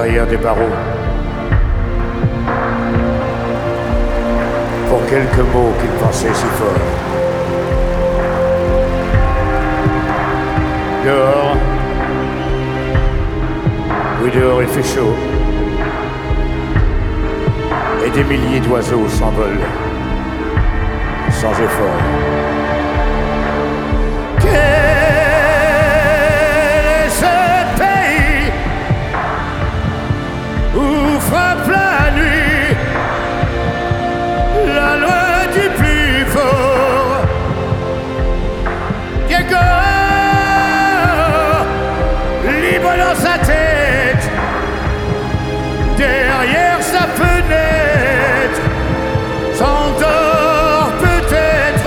derrière des barreaux. Pour quelques mots qu'il pensait si fort. Dehors, oui, dehors il fait chaud. Et des milliers d'oiseaux s'envolent sans effort. Quel est ce pays où frappe la nuit la loi du plus fort? Diego, libre dans sa tête, derrière sa fenêtre, s'endort peut-être.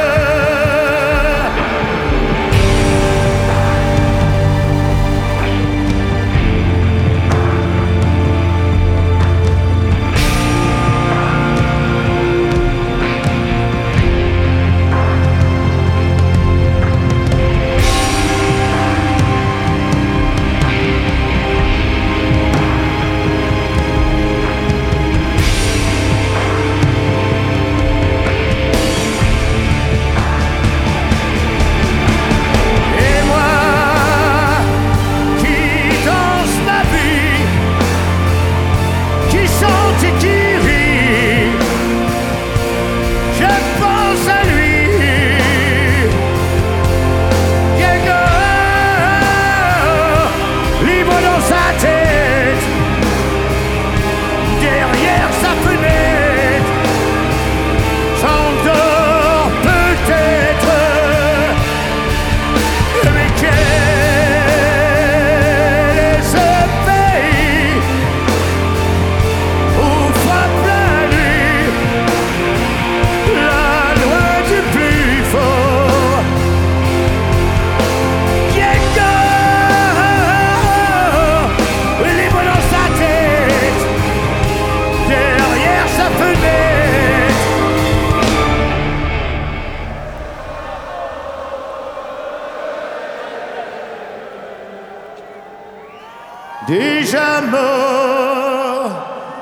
Déjà mort,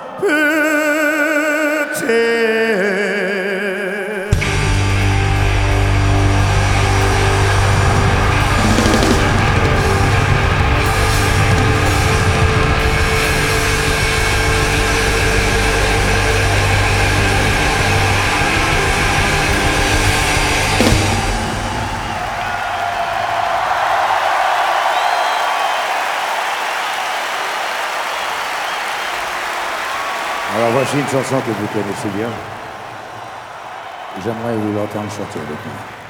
peut-être. Alors voici une chanson que vous connaissez bien. J'aimerais vous l'entendre chanter avec moi.